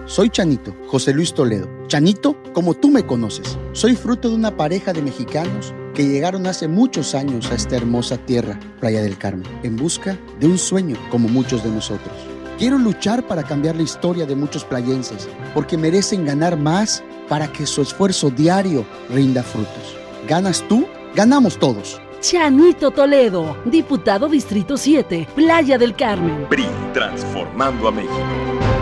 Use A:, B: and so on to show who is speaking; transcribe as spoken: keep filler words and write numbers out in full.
A: Soy Chanito, José Luis Toledo. Chanito, como tú me conoces. Soy fruto de una pareja de mexicanos que llegaron hace muchos años a esta hermosa tierra, Playa del Carmen, en busca de un sueño como muchos de nosotros. Quiero luchar para cambiar la historia de muchos playenses, porque merecen ganar más para que su esfuerzo diario rinda frutos. ¿Ganas tú? ¡Ganamos todos!
B: Chanito Toledo, diputado Distrito siete, Playa del Carmen.
C: P R I, transformando a México.